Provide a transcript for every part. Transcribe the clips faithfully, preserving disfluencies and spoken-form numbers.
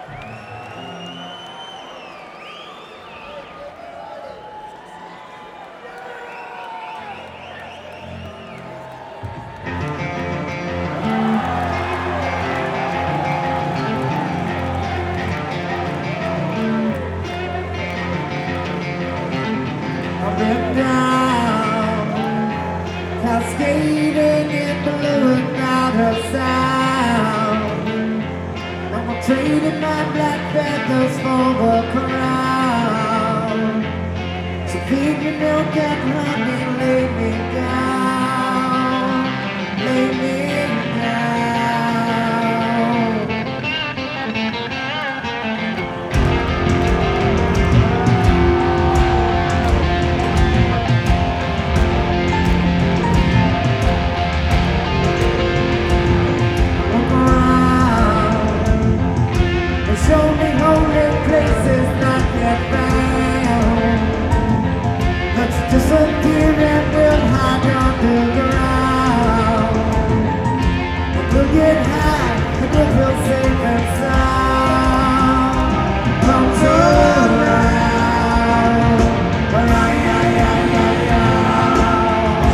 I've been down, cascading in blue and out of sound. I'm trading my black feathers for the crown. So feed me milk and honey, lay me down, lay me down. Look around and show me holy places not yet found. Let's disappear and we'll hide underground. We'll get high and we'll feel safe and sound. Come turn around. Well, I, I, I, I, I.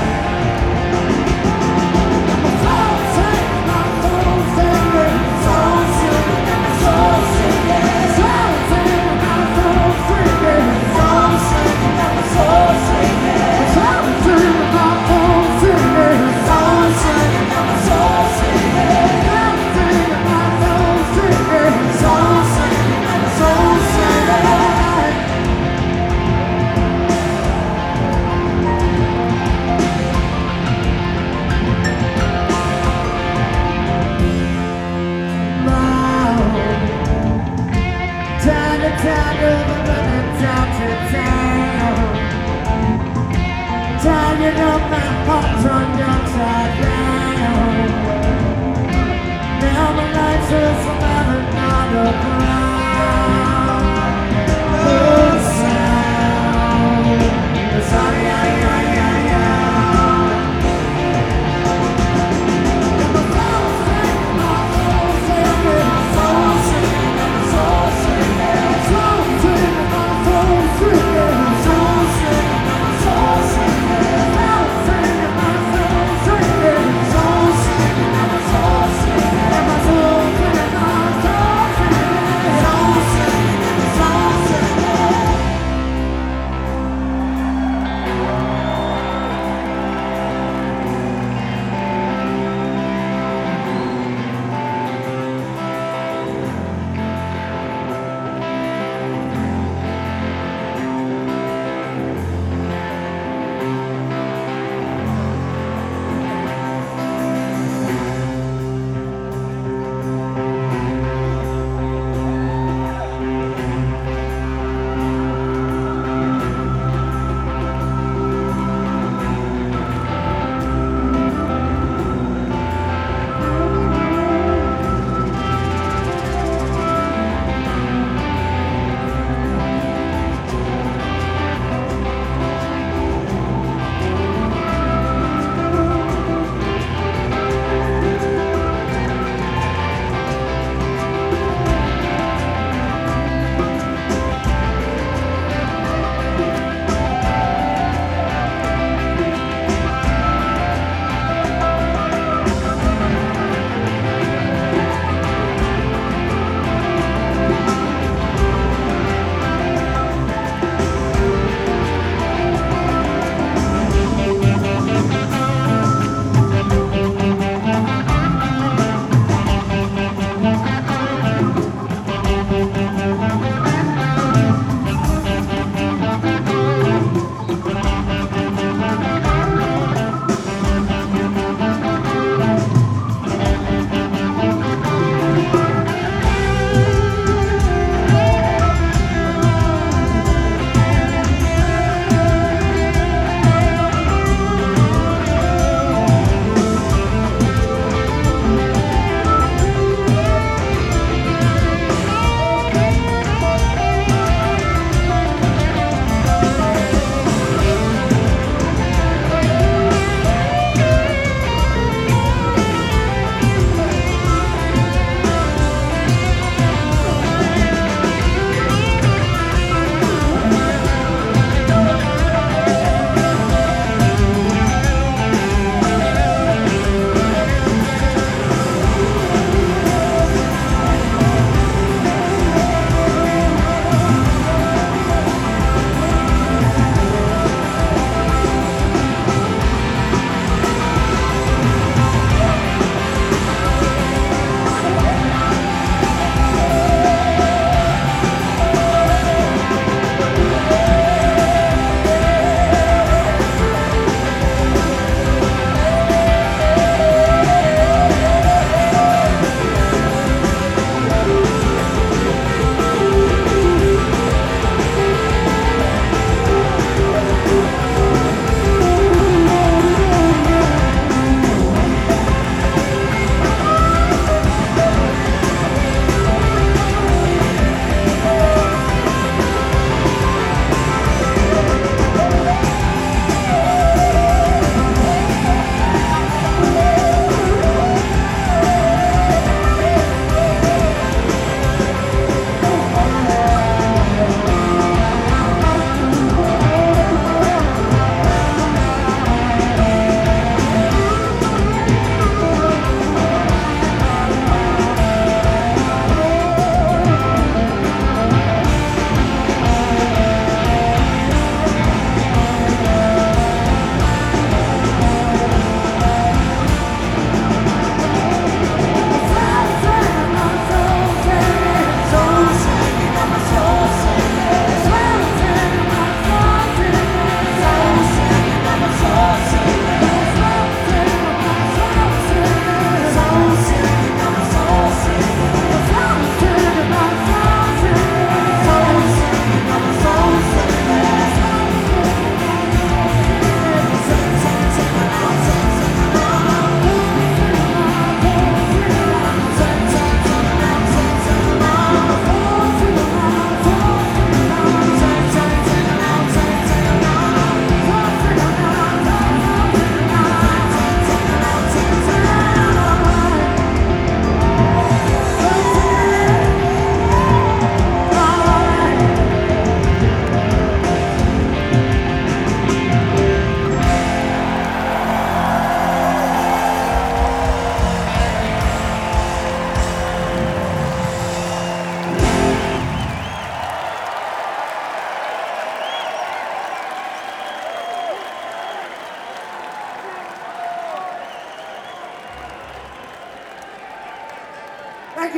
My soul singing, my soul singing, soul singing, soul singing, soul singing, my soul singing, soul singing, my soul singing, soul singing, my soul singing, soul singing, my soul singing, soul singing, my soul singing. Time to time, running town to town. Tying up my heart turned upside down. Now my life is smiling on the ground. The sound is ay, ay, ay, ay, ay. And my soul singing, my soul singing, soul singing, my soul singing, soul singing, my soul singing, soul singing, my soul singing, soul singing, my soul singing, soul singing, my soul singing, and my soul singing, my soul singing.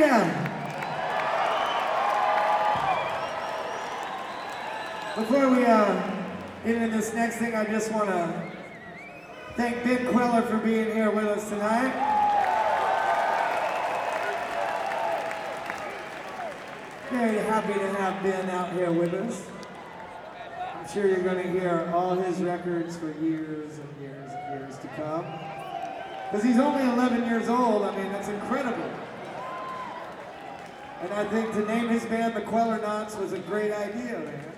yeah. Before we uh, get into this next thing, I just want to thank Ben Queller for being here with us tonight. Very happy to have Ben out here with us. I'm sure you're going to hear all his records for years and years and years to come. Because he's only eleven years old, I mean, that's incredible. And I think to name his band the Queller Knots was a great idea, man.